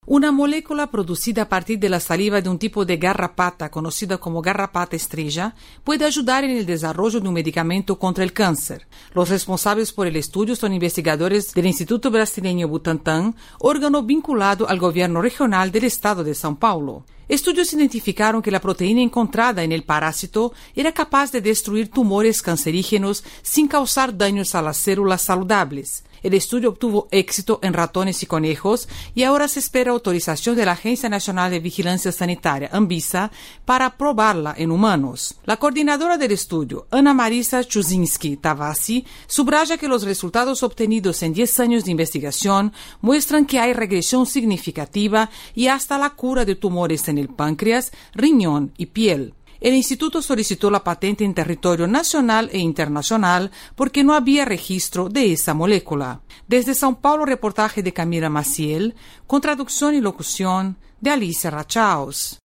Una molécula producida a partir de la saliva de un tipo de garrapata conocida como garrapata estrella puede ayudar en el desarrollo de un medicamento contra el cáncer. Los responsables por el estudio son investigadores del Instituto Brasileño Butantan, órgano vinculado al gobierno regional del estado de São Paulo. Estudios identificaron que la proteína encontrada en el parásito era capaz de destruir tumores cancerígenos sin causar daños a las células saludables. El estudio obtuvo éxito en ratones y conejos y ahora se espera autorización de la Agencia Nacional de Vigilancia Sanitaria, Anvisa, para probarla en humanos. La coordinadora del estudio, Ana Marisa Chuzinski Tavassi, subraya que los resultados obtenidos en 10 años de investigación muestran que hay regresión significativa y hasta la cura de tumores en el páncreas, riñón y piel. El instituto solicitó la patente en territorio nacional e internacional porque no había registro de esa molécula. Desde São Paulo, reportaje de Camila Maciel, con traducción y locución de Alicia Rachaos.